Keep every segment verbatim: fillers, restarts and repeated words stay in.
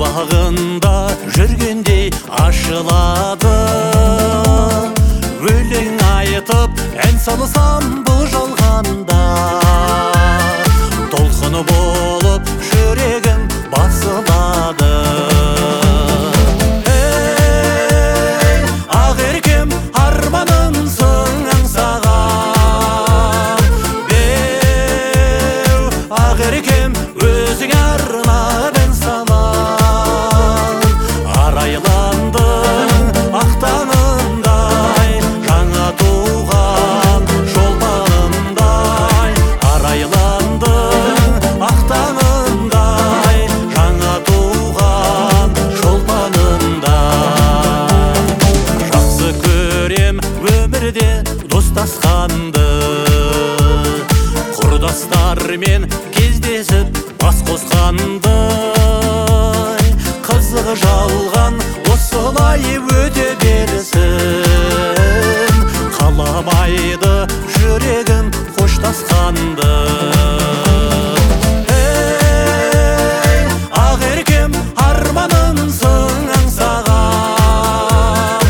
бағында жүргендей ашылады. Өлең айтып ән салсам бұл жалғанда, толқыны болып жүрегім басылады. Ей, ақ еркем, арманымсың аңсаған, беу, ақ еркем, өзің арнап ән салам. Арайландың ақ таңымдай, жаңа туған шолпанымдай. Арайландың ақ таңымдай, жаңа туған шолпанымдай. Жақсы көрем өмірде достасқанды, құрдастармен кездесіп бас қосқанды. Қызығы жалған осылай өте берсін, қаламайды жүрегім қоштасқанды. Ей, ақ еркем, арманымсың аңсаған,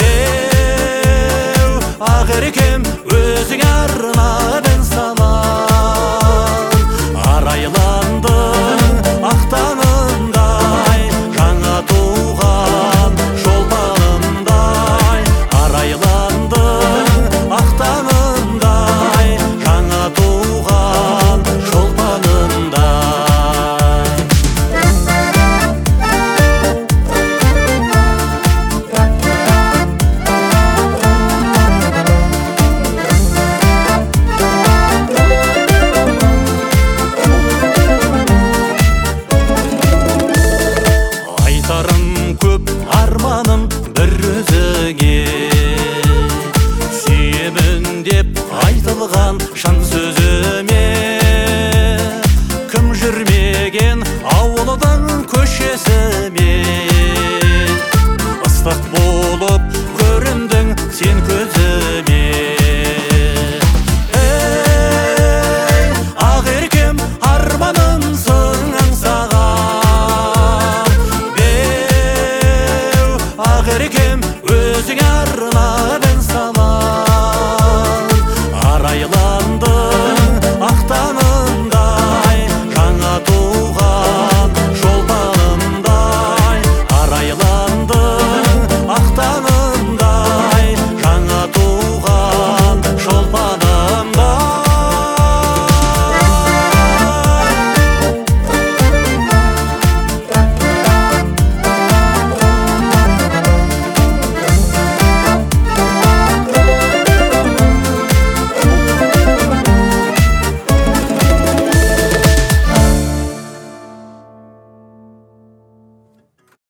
беу, ақ еркем, өзің арнап ән салам. Арайландың ақ таңымдай, жаңа туған шолпанымдай. Арайландың ақ таңымдай, жаңа туған шолпанымдай. Айтарым көп, арманым бір өзіңе, сүйемін деп айтылған шын сөз